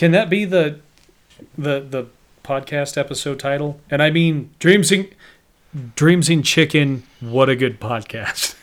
Can that be the podcast episode title? And I mean, Dreams in Chicken. What a good podcast.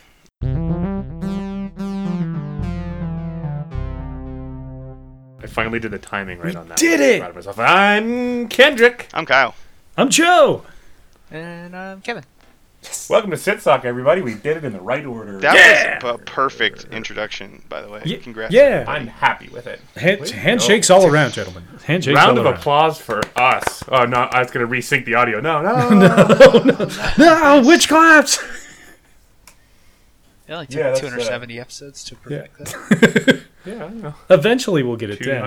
I finally did the timing right on that. Did it! Proud of myself. I'm Kendrick. I'm Kyle. I'm Joe. And Kevin. Welcome to Sit Sock, everybody. We did it in the right order. That was a perfect introduction, by the way. Congrats. Yeah. I'm happy with it. Handshakes all around, gentlemen. Handshakes Round all of around. applause for us. Oh, no, I was going to resync the audio. No. No, witch claps. It only took Yeah, that's, 270 episodes to perfect that. Yeah, I don't know. Eventually we'll get it down.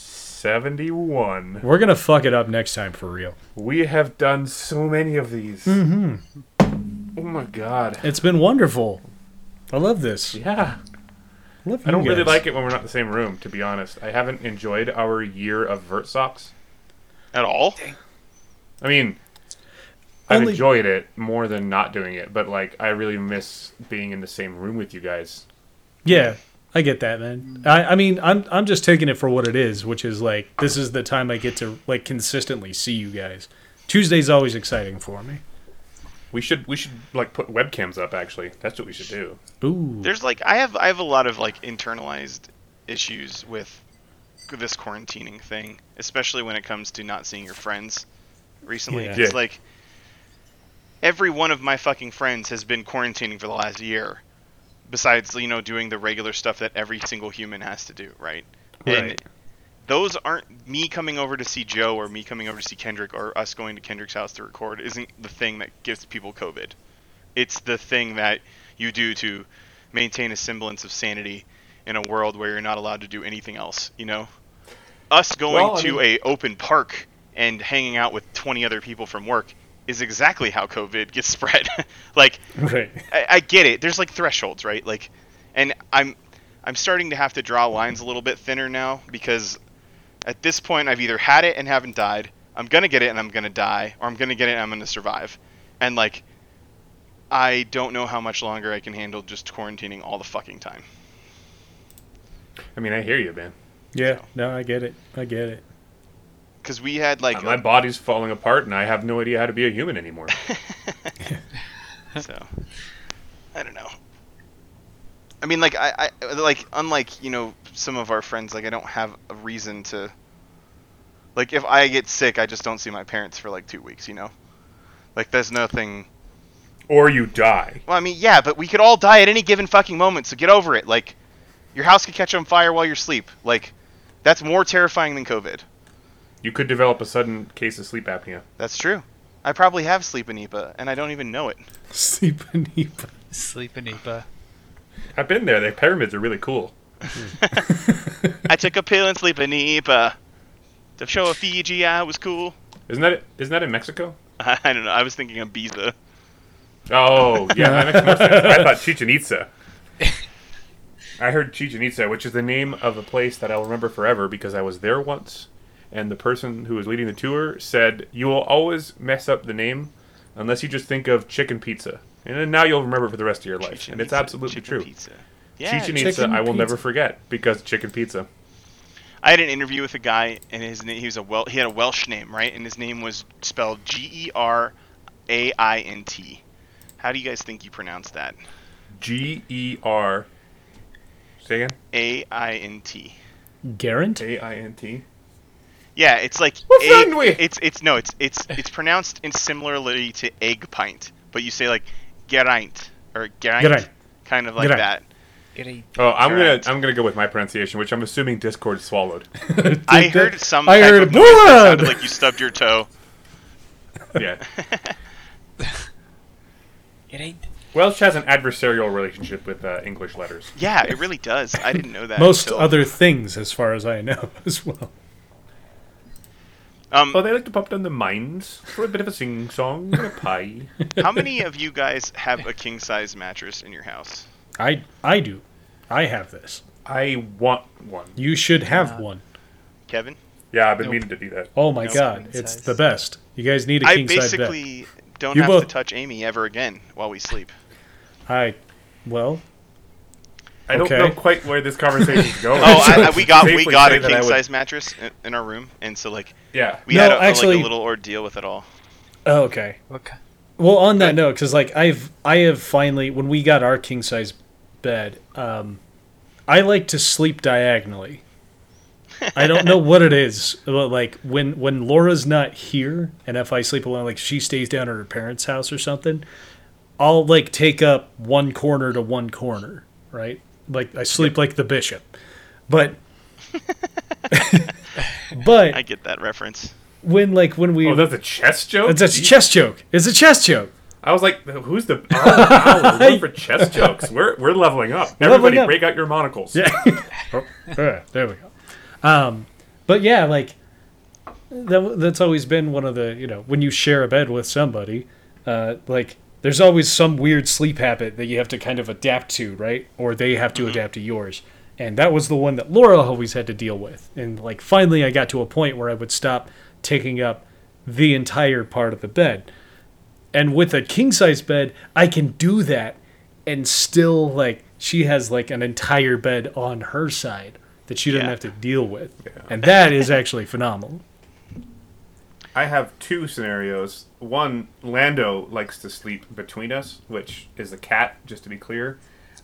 271. We're going to fuck it up next time for real. We have done so many of these. Mm-hmm. Oh, my God. It's been wonderful. I love this. Yeah. Love I don't you really guys. like it when we're not in the same room, to be honest. I haven't enjoyed our year of Vert Socks. At all? I mean, I've Only- enjoyed it more than not doing it, but like I really miss being in the same room with you guys. Yeah, I get that, man. I mean, I'm just taking it for what it is, which is like this is the time I get to like consistently see you guys. Tuesday's always exciting for me. We should like put webcams up. Actually, that's what we should do. Ooh, There's like I have a lot of like internalized issues with this quarantining thing, especially when it comes to not seeing your friends recently. Yeah. It's Yeah. like every one of my fucking friends has been quarantining for the last year, besides doing the regular stuff that every single human has to do, right? And Right. those aren't me coming over to see Joe or me coming over to see Kendrick or us going to Kendrick's house to record isn't the thing that gives people COVID. It's the thing that you do to maintain a semblance of sanity in a world where you're not allowed to do anything else, Us going to a open park and hanging out with 20 other people from work is exactly how COVID gets spread. Like, right. I get it. There's like thresholds, right? Like, and I'm starting to have to draw lines a little bit thinner now because at this point I've either had it and haven't died, I'm gonna get it and I'm gonna die, or I'm gonna get it and I'm gonna survive. And like, I don't know how much longer I can handle just quarantining all the fucking time. I mean, I hear you, man. Yeah, no, I get it. I get it. Because we had like My body's falling apart, and I have no idea how to be a human anymore. so I don't know. I mean, like I like unlike some of our friends, like I don't have a reason to. Like if I get sick, I just don't see my parents for like 2 weeks. Like there's nothing. Or you die. Well, I mean, yeah, but we could all die at any given fucking moment, so get over it. Like, your house could catch on fire while you're asleep. Like, that's more terrifying than COVID. You could develop a sudden case of sleep apnea. That's true. I probably have sleep anemia, and I don't even know it. Sleep anemia. Sleep anemia. I've been there. The pyramids are really cool. I took a pill and sleep anemia. To show a Fiji I was cool. Isn't that in Mexico? I don't know. I was thinking of Ibiza. Oh, yeah, that makes more sense. I thought Chichen Itza. I heard Chichen Itza, which is the name of a place that I'll remember forever because I was there once, and the person who was leading the tour said, "You will always mess up the name unless you just think of chicken pizza, and then now you'll remember it for the rest of your life." And it's absolutely Chicken true. Pizza. Yeah, Chichen Itza, chicken I will pizza. never forget because chicken pizza. I had an interview with a guy, and his name, he had a Welsh name, right? And his name was spelled Geraint. How do you guys think you pronounce that? G-E-R. Say again? Aint. Garant? A-I-N-T. Yeah, it's like What's wrong with you? It's pronounced in similarly to egg pint, but you say like Geraint or Geraint, Geraint. kind of like Geraint. that. Oh, I'm Correct. gonna go with my pronunciation, which I'm assuming Discord swallowed. I heard some I type heard of noise that blood! sounded like you stubbed your toe. Yeah. It ain't. Welsh has an adversarial relationship with English letters. Yeah, it really does. I didn't know that. Most until- other things, as far as I know, as well. Oh, they like to pop down the mines for a bit of a sing-song and a pie. How many of you guys have a king-size mattress in your house? I do. I have this. I want one. You should have one. Kevin? Yeah, I've been Nope. meaning to do that. Oh my Nope. god, King it's size. the best. You guys need a I king size bed. basically don't You have both- to touch Amy ever again while we sleep. Well, I don't Okay. know quite where this conversation is going. We got Safely a say that I king would- size mattress in our room, and so like Yeah. we No, had actually- like a little ordeal with it all. Oh, okay. Okay. Well, on that note, because like I have finally, when we got our king size bed, I like to sleep diagonally. I don't know what it is, but like when Laura's not here, and if I sleep alone, like she stays down at her parents' house or something, I'll like take up one corner to one corner, right? Like I sleep like the bishop, but but I get that reference. when we Oh, that's a chess joke? that's a chess joke. It's a chess joke. I was like, who's the... Oh, wow, we're going for chess jokes. We're leveling up. Everybody up. break out your monocles. Yeah. There we go. But yeah, like that's always been one of the, when you share a bed with somebody, like there's always some weird sleep habit that you have to kind of adapt to, right? Or they have to adapt to yours. And that was the one that Laura always had to deal with. And like finally I got to a point where I would stop taking up the entire part of the bed. And with a king size bed, I can do that and still like she has like an entire bed on her side that she doesn't Yeah. have to deal with. Yeah. And that is actually phenomenal. I have two scenarios. One, Lando likes to sleep between us, which is the cat, just to be clear.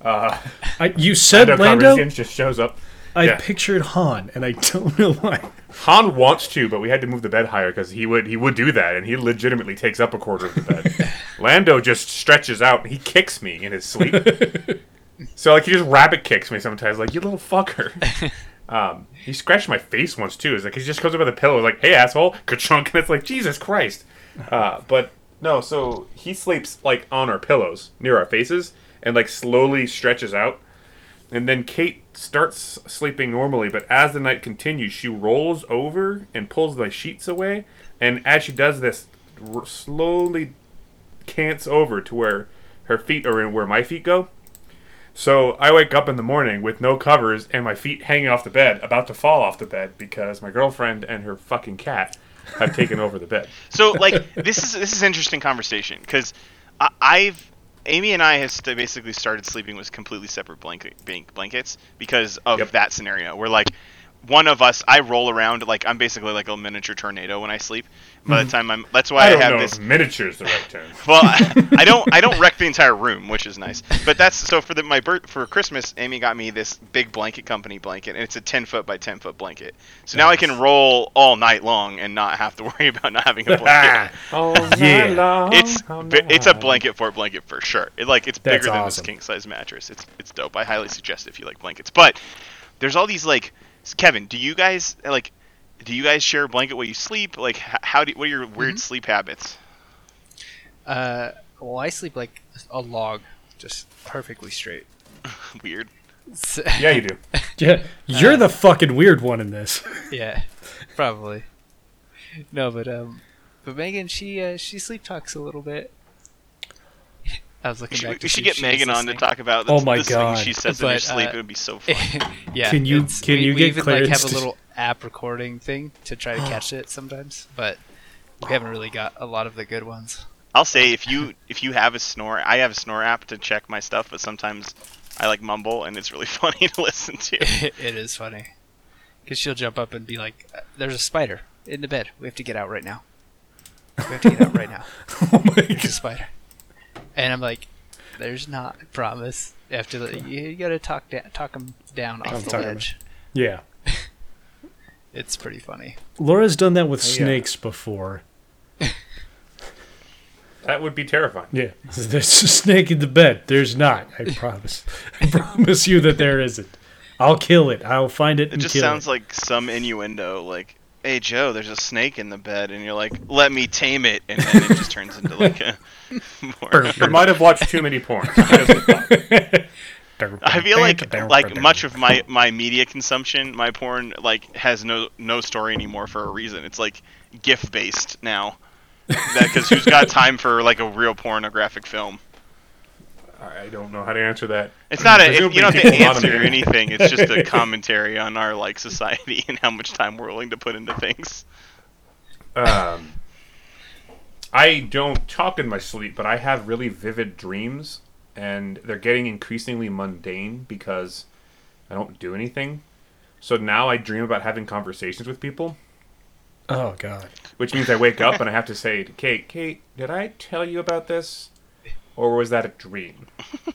You said Lando? Calrissian just shows up. I Yeah. pictured Han, and I don't know why. Han wants to, but we had to move the bed higher because he would do that, and he legitimately takes up a quarter of the bed. Lando just stretches out, and he kicks me in his sleep. So like he just rabbit kicks me sometimes, like you little fucker. He scratched my face once too. It's like he just comes up with a pillow, like, "Hey asshole," ka-chunk, and it's like Jesus Christ. But no, so he sleeps like on our pillows near our faces, and like slowly stretches out. And then Kate starts sleeping normally, but as the night continues, she rolls over and pulls the sheets away. And as she does this, slowly cants over to where her feet are in where my feet go. So I wake up in the morning with no covers and my feet hanging off the bed, about to fall off the bed because my girlfriend and her fucking cat have taken over the bed. So like this is interesting conversation because Amy and I have basically started sleeping with completely separate blankets because of that scenario where like one of us, I roll around like I'm basically like a miniature tornado when I sleep. By the time that's why I don't have know this. if miniature is the right term. Well, I don't wreck the entire room, which is nice. But that's so for Christmas, Amy got me this big blanket company blanket, and it's a 10-foot by 10-foot blanket. So now I can roll all night long and not have to worry about not having a blanket. Yeah. It's a blanket for sure. It's bigger That's than awesome. this king size mattress. It's dope. I highly suggest it if you like blankets. But there's all these like Kevin, do you guys share a blanket while you sleep? Like what are your weird sleep habits? Well, I sleep like a log, just perfectly straight. Weird. So- Yeah, you do. Yeah, you're the fucking weird one in this. Yeah, probably. No, but Megan, she sleep talks a little bit. I was looking back. We should get Megan on to talk about Oh my this God. thing she says in her But, sleep. It would be so fun. Yeah. Can you we get even Clarence have a to- little app recording thing to try to catch it sometimes, but we haven't really got a lot of the good ones. I'll say if you have a snore, I have a snore app to check my stuff, but sometimes I like mumble and it's really funny to listen to. It is funny because she'll jump up and be like, "There's a spider in the bed. We have to get out right now. We have to get out right now. Oh my There's a god. spider." And I'm like, "There's not. I promise. You have to. You gotta talk him down off the talking ledge." Yeah. It's pretty funny. Laura's done that with yeah. snakes before. That would be terrifying. Yeah. There's a snake in the bed. There's not. I promise. I promise you that there isn't. I'll kill it. I'll find it It and just kill sounds it. like some innuendo, like, "Hey Joe, there's a snake in the bed," and you're like, "Let me tame it," and then it just turns into like a more. You might have watched too many porn. I feel like much of my media consumption, my porn like has no story anymore for a reason. It's like GIF based now, because who's got time for like a real pornographic film? I don't know how to answer that. It's not you don't have to Presumably people answer automate. anything. It's just a commentary on our like society and how much time we're willing to put into things. I don't talk in my sleep, but I have really vivid dreams and they're getting increasingly mundane because I don't do anything. So now I dream about having conversations with people, Oh God. which means I wake up and I have to say to Kate, did I tell you about this? Or was that a dream?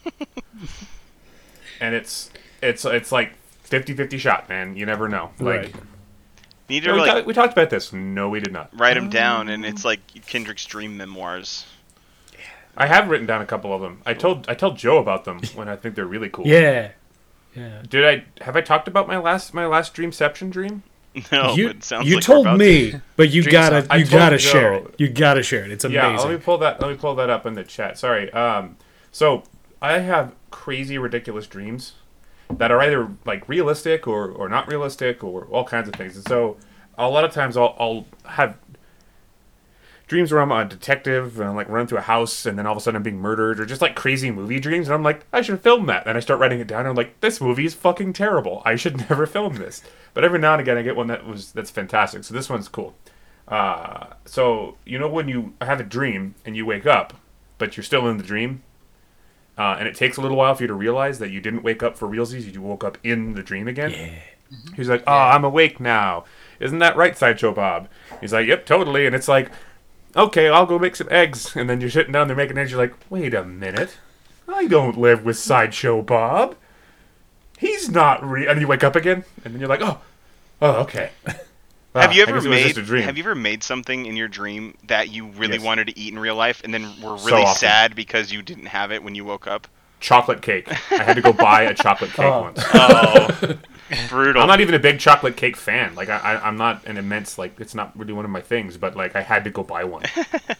And it's like 50-50 shot, man. You never know. Like, Right. Need "Yeah, to like we talked about this. No, we did not. write them down, and it's like Kendrick's dream memoirs. I have written down a couple of them. I told Joe about them when I think they're really cool. Yeah. Yeah. Have I talked about my last Dreamception dream? No, you but it sounds you like we're told about me, to. but you Dream gotta Sound. I you told gotta Joe. share it. You gotta share it. It's Yeah, amazing. let me pull that up in the chat. Sorry. So I have crazy, ridiculous dreams that are either like realistic or not realistic or all kinds of things. And so a lot of times I'll have dreams where I'm a detective and I'm like running through a house and then all of a sudden I'm being murdered, or just like crazy movie dreams, and I'm like, I should film that. And I start writing it down and I'm like, this movie is fucking terrible. I should never film this. But every now and again I get one that's fantastic. So this one's cool. So you know when you have a dream and you wake up, but you're still in the dream, and it takes a little while for you to realize that you didn't wake up for realsies, you woke up in the dream again. Yeah. He's like, oh, I'm awake now. Isn't that right, Sideshow Bob? He's like, yep, totally. And it's like, okay, I'll go make some eggs. And then you're sitting down there making eggs. You're like, wait a minute. I don't live with Sideshow Bob. He's not real. And you wake up again, and then you're like, oh, okay. Have you I ever guess it was just a dream. Have you ever made something in your dream that you really Yes. wanted to eat in real life, and then were So really often. sad because you didn't have it when you woke up? Chocolate cake. I had to go buy a chocolate cake Oh. once. Oh, brutal. I'm not even a big chocolate cake fan. Like, I'm not an immense, like, it's not really one of my things, but, like, I had to go buy one.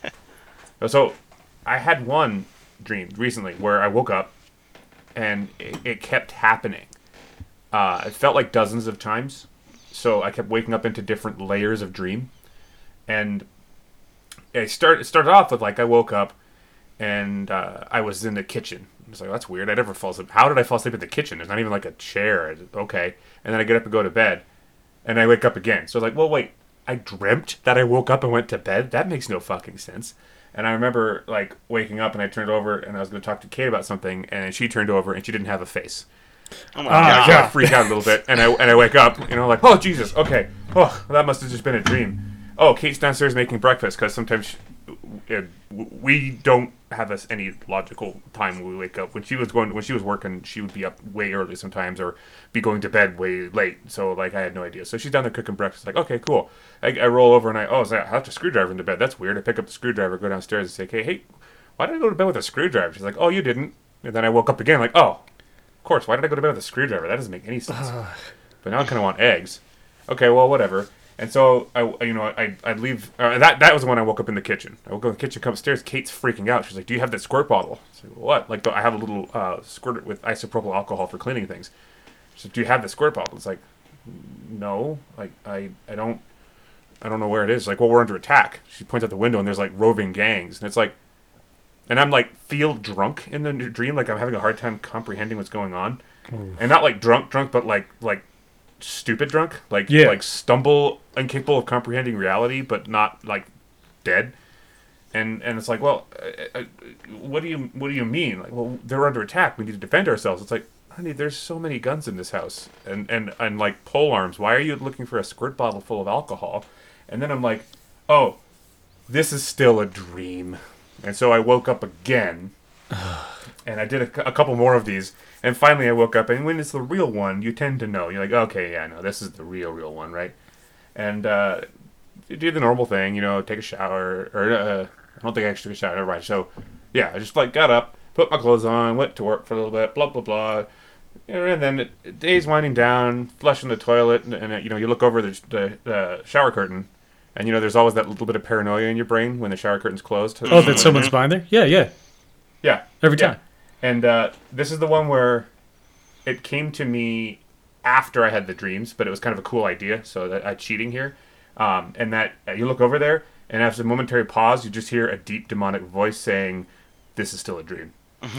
So, I had one dream recently where I woke up and it kept happening. It felt like dozens of times. So, I kept waking up into different layers of dream. And it started off with, like, I woke up and I was in the kitchen. I was like, that's weird. I never fall asleep. How did I fall asleep in the kitchen? There's not even like a chair. Okay. And then I get up and go to bed. And I wake up again. So I was like, well, wait. I dreamt that I woke up and went to bed? That makes no fucking sense. And I remember like waking up and I turned over and I was going to talk to Kate about something. And she turned over and she didn't have a face. Oh my Ah, god. I kind of freak out a little bit. And I wake up, like, oh, Jesus. Okay. Oh, that must have just been a dream. Oh, Kate's downstairs making breakfast because sometimes we don't have any logical time when we wake up. When she was working, she would be up way early sometimes, or be going to bed way late. So like I had no idea. So she's down there cooking breakfast. Like, okay, cool. I roll over and I have a screwdriver in the bed. That's weird. I pick up the screwdriver, go downstairs, and say, hey, why did I go to bed with a screwdriver? She's like, oh, you didn't. And then I woke up again, like, oh, of course. Why did I go to bed with a screwdriver? That doesn't make any sense. But now I kind of want eggs. Okay, well, whatever. And so I'd leave. That was when I woke up in the kitchen. I woke up in the kitchen, come upstairs. Kate's freaking out. She's like, "Do you have that squirt bottle?" I said, "What?" Like, I have a little squirt with isopropyl alcohol for cleaning things. She said, "Do you have the squirt bottle?" It's like, no. Like, I don't know where it is. Like, well, we're under attack. She points out the window, and there's like roving gangs, and it's like, and I'm like feel drunk in the dream, like I'm having a hard time comprehending what's going on, and not like drunk, but like stupid drunk, like stumble, incapable of comprehending reality, but not like dead. And it's like, well, what do you mean? Like, well, they're under attack. We need to defend ourselves. It's like, honey, there's so many guns in this house, and like pole arms. Why are you looking for a squirt bottle full of alcohol? And then I'm like, oh, this is still a dream. And so I woke up again, and I did a couple more of these. And finally I woke up, and when it's the real one, you tend to know. You're like, okay, yeah, no, this is the real one, right? And you do the normal thing, take a shower, or I don't think I actually took a shower, right? So, yeah, I just like got up, put my clothes on, went to work for a little bit, blah, blah, blah. And then the day's winding down, flushing the toilet, and you look over the shower curtain, and there's always that little bit of paranoia in your brain when the shower curtain's closed. Oh, that someone's behind there? Yeah. Yeah. Every time. And this is the one where it came to me after I had the dreams, but it was kind of a cool idea, so that I'm cheating here. And that you look over there, and after a momentary pause, you just hear a deep demonic voice saying, "This is still a dream."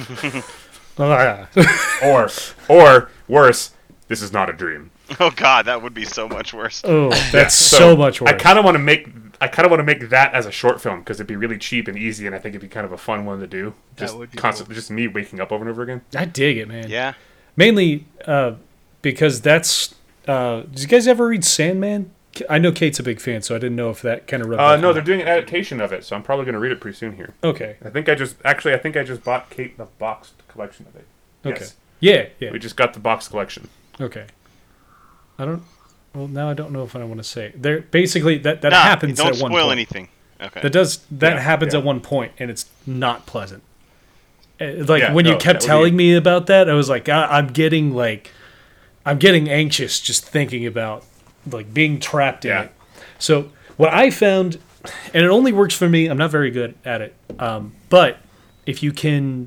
or worse, "This is not a dream." Oh god, that would be so much worse. Oh, that's so much worse. I kind of want to make I kind of want to make that as a short film because it'd be really cheap and easy, and I think it'd be kind of a fun one to do. Just That would be constantly, just me waking up over and over again. I dig it, man. Yeah. Mainly because that's. Did you guys ever read Sandman? I know Kate's a big fan, so I didn't know if that kind of rubbed off. No, they're doing an adaptation of it, so I'm probably going to read it pretty soon here. Okay. I think I just bought Kate the boxed collection of it. Okay. Yes. Yeah. We just got the box collection. Okay. Well, now I don't know if I want to say. There, basically, that happens don't at one spoil point. anything. Okay. That happens yeah. at one point, and it's not pleasant. When Yeah, you no, kept that would telling be- me about that, I was like, I'm getting anxious just thinking about being trapped in Yeah. it. So what I found, and it only works for me. I'm not very good at it, but if you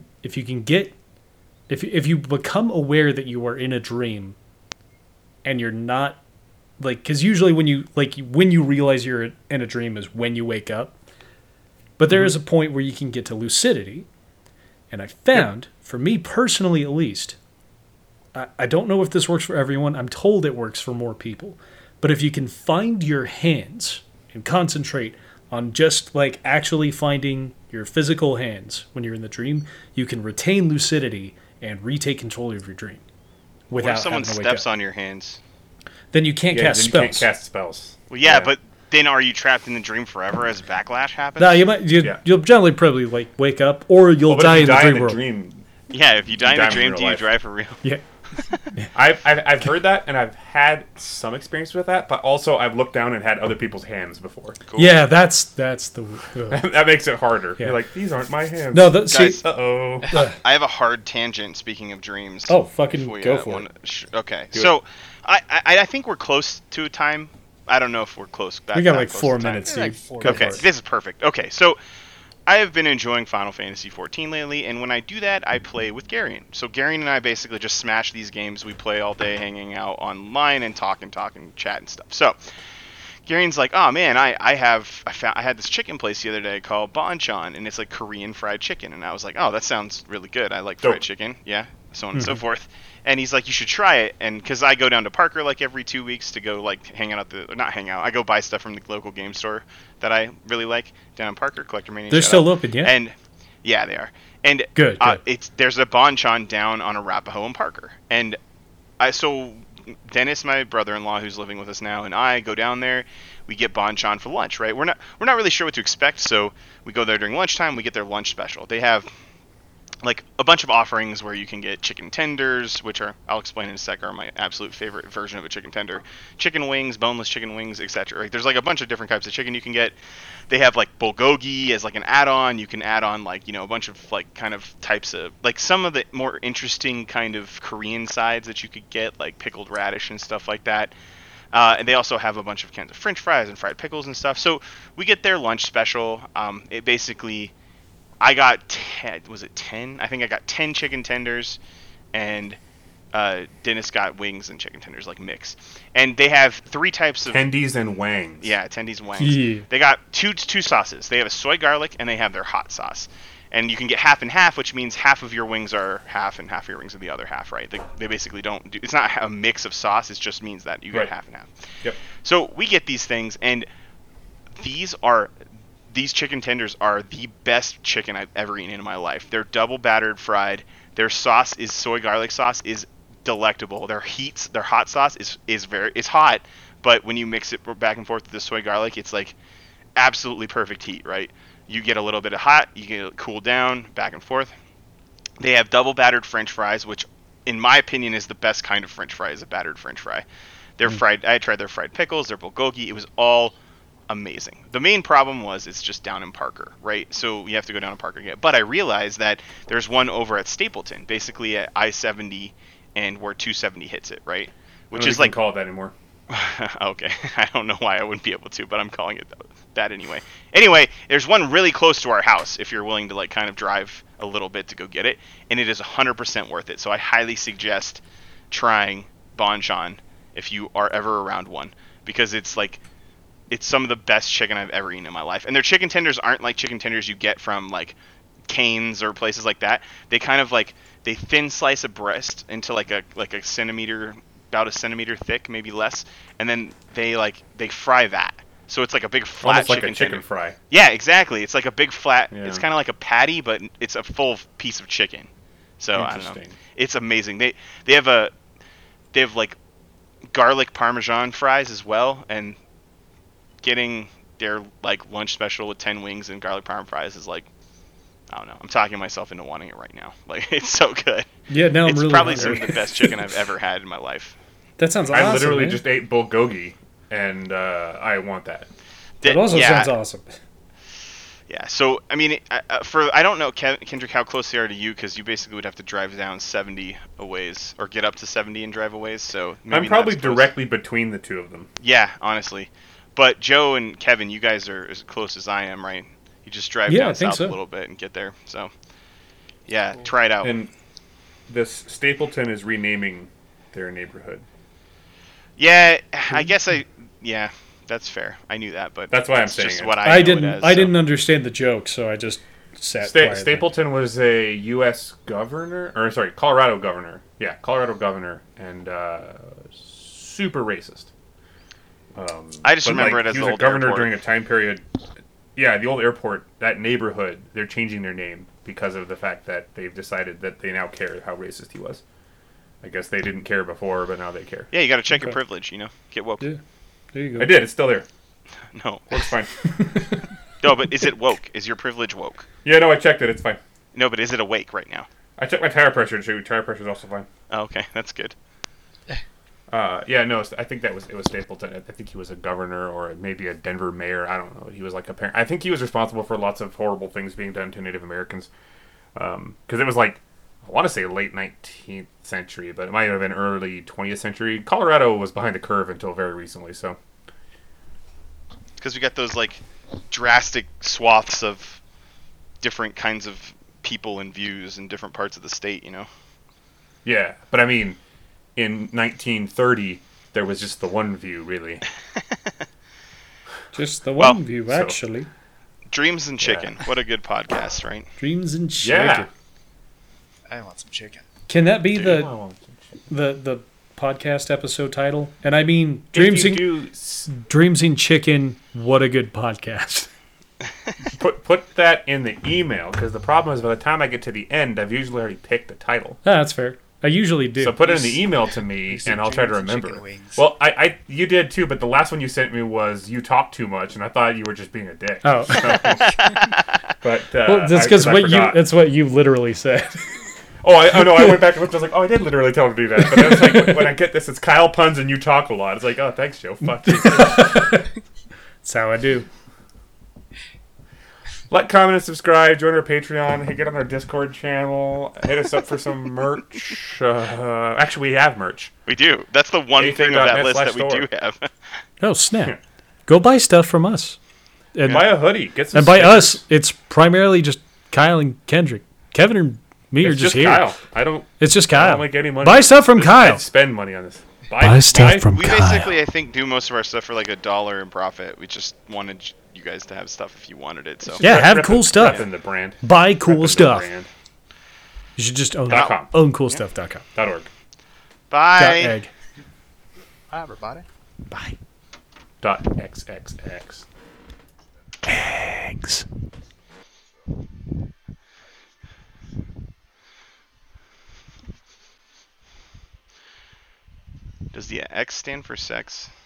become aware that you are in a dream, and you're not because usually when you realize you're in a dream is when you wake up, but there is a point where you can get to lucidity, and I found for me personally at least. I don't know if this works for everyone. I'm told it works for more people. But if you can find your hands and concentrate on just actually finding your physical hands when you're in the dream, you can retain lucidity and retake control of your dream What without if someone having to wake steps up. on your hands? Then you can't cast then spells. You can't cast spells. Well, yeah, but then are you trapped in the dream forever as backlash happens? No, Yeah. you'll generally probably wake up, or you'll Well, but die if you in the die dream in world. the dream, Yeah, if you die in die the in dream, real do you life. drive for real? Yeah. I've heard that, and I've had some experience with that, but also I've looked down and had other people's hands before. Cool. Yeah, that's the. That makes it harder. Yeah. You're like, these aren't my hands. No, Guys, Uh-oh. I have a hard tangent. Speaking of dreams. Oh, fucking If we, go for it. Okay, Do so I think we're close to a time. I don't know if we're close. We got that close 4 to time. minutes, Like Steve. 4 Go Okay, for it. this is perfect. Okay, so I have been enjoying Final Fantasy XIV lately, and when I do that, I play with Garion. So Garion and I basically just smash these games. We play all day, hanging out online and talk and chat and stuff. So Garion's like, oh man, I had this chicken place the other day called Bonchon, and it's like Korean fried chicken. And I was like, oh, that sounds really good. I like fried Dope. chicken. Yeah, so on and so forth. And he's like, you should try it. And because I go down to Parker every 2 weeks to go hang out not hang out. I go buy stuff from the local game store that I really like down in Parker, Collector Mania. They're shout still out. open, yeah? And yeah, they are. And Good. there's a Bonchon down on Arapahoe and Parker. And so Dennis, my brother-in-law who's living with us now, and I go down there. We get Bonchon for lunch, right? We're not really sure what to expect, so we go there during lunchtime. We get their lunch special. They have a bunch of offerings where you can get chicken tenders, which I'll explain in a sec, are my absolute favorite version of a chicken tender. Chicken wings, boneless chicken wings, etc. There's a bunch of different types of chicken you can get. They have bulgogi as an add-on. You can add on a bunch of kind of types of some of the more interesting kind of Korean sides that you could get, like pickled radish and stuff like that. And they also have a bunch of cans of French fries and fried pickles and stuff. So we get their lunch special. It basically, I got 10. Was it 10? I think I got 10 chicken tenders, and Dennis got wings and chicken tenders mix. And they have 3 types of Tendies and wangs. yeah, attendees wangs. Yeah. They got two sauces. They have a soy garlic and they have their hot sauce. And you can get half and half, which means half of your wings are half and half of your wings are the other half, right? They basically don't do. It's not a mix of sauce. It just means that you get Right. half and half. Yep. So we get these things, and these chicken tenders are the best chicken I've ever eaten in my life. They're double battered fried. Their sauce is soy garlic sauce is delectable. Their hot sauce is hot, but when you mix it back and forth with the soy garlic, it's absolutely perfect heat, right? You get a little bit of hot, you get it cool down, back and forth. They have double battered French fries, which in my opinion is the best kind of French fry, is a battered French fry. They're fried. I tried their fried pickles, their bulgogi. It was all amazing. The main problem was it's just down in Parker, right? So you have to go down to Parker again. But I realized that there's one over at Stapleton, basically at I-70 and where 270 hits it, right? Which is call it that anymore. okay, I don't know why I wouldn't be able to, but I'm calling it that anyway. Anyway, there's one really close to our house if you're willing to kind of drive a little bit to go get it, and it is 100% worth it. So I highly suggest trying Bonchon if you are ever around one, because it's some of the best chicken I've ever eaten in my life. And their chicken tenders aren't like chicken tenders you get from Cane's or places like that. They kind of they thin slice a breast into a centimeter, about a centimeter thick, maybe less, and then they fry that. So it's like a big flat Almost like chicken a chicken tender. fry. Yeah, exactly. It's like a big flat. Yeah. It's kind of like a patty, but it's a full piece of chicken. So I don't know. Interesting. It's amazing. They have like garlic parmesan fries as well, and getting their like lunch special with 10 wings and garlic parm fries is like, I don't know. I'm talking myself into wanting it right now. Like, it's so good. Yeah, now I'm It's really probably hungry. some of the best chicken I've ever had in my life. That sounds awesome. I literally man. just ate bulgogi, and I want that. That also Yeah. sounds awesome. Yeah, so I mean, I don't know, Kendrick, how close they are to you, because you basically would have to drive down 70 a ways, or get up to 70 and drive a ways. So maybe I'm probably not as close. directly between the two of them. Yeah, honestly, but Joe and Kevin, you guys are as close as I am, right? You just drive Yeah, I down think south so. a little bit and get there. So yeah, try it out. And this Stapleton is renaming their neighborhood. Yeah, I guess yeah, that's fair. I knew that, but That's why I'm that's saying just it. what I I know didn't. It as, I so. didn't understand the joke, so I just sat quietly. Stapleton was a U.S. governor, or sorry, Colorado governor. Yeah, Colorado governor, and super racist. I just but, remember like, it as he the was a old governor airport. during a time period. Yeah, the old airport, that neighborhood, they're changing their name because of the fact that they've decided that they now care how racist he was. I guess they didn't care before, but now they care. Yeah, you got to check your Okay. privilege. Get woke. Yeah, there you go. I did. It's still there. No, Works fine. no, but is it woke? Is your privilege woke? Yeah, no, I checked it. It's fine. No, but is it awake right now? I checked my tire pressure too. Tire pressure's also fine. Oh, okay, that's good. Yeah, no, I think it was Stapleton. I think he was a governor or maybe a Denver mayor. I don't know. He was like a parent. I think he was responsible for lots of horrible things being done to Native Americans. Because it was like, I want to say late 19th century, but it might have been early 20th century. Colorado was behind the curve until very recently. So Because we got those like drastic swaths of different kinds of people and views in different parts of the state. yeah, but I mean, in 1930 there was just the one view, really. Just the Well, one view, so- actually. Dreams and chicken. What a good podcast, right? Dreams and chicken. Yeah. I want some chicken. Can that be the Well, podcast episode title? And I mean, if Dreams you and do Dreams and Chicken. What a good podcast. put that in the email, because the problem is by the time I get to the end, I've usually already picked the title. Ah, that's fair. I usually do. So put it in the email to me, You said and I'll try to dreams and remember. chicken wings. Well, I you did too, but the last one you sent me was you talk too much, and I thought you were just being a dick. Oh. But Well, that's because I forgot. that's what you literally said. I went back and looked. I was like, I did literally tell him to do that. But then it's like when I get this, it's Kyle puns and you talk a lot. It's like, oh, thanks, Joe. Fuck you. That's how I do. Like, comment, and subscribe. Join our Patreon. Hey, get on our Discord channel. Hit us up for some merch. Actually, we have merch. We do. That's the one thing of that list that we do Aether.net/store. have. Oh, snap. Go buy stuff from us. And, Buy a hoodie. Get some. and by stickers. us, it's primarily just Kyle and Kendrick. Kevin and me are It's just just here. Kyle. I don't It's just I Kyle. don't make any money. Buy stuff from Kyle. I'd spend money on this. Buy stuff from We Kyle. basically, I think, do most of our stuff for like $1 in profit. We just wanted you guys to have stuff if you wanted it. So Yeah, have cool stuff. Repping the brand. Buy cool Repping the stuff. brand. You should just own .com. owncoolstuff.com. .org. bye. .egg. Bye, everybody. Bye. .xxx. Eggs. Does the X stand for sex?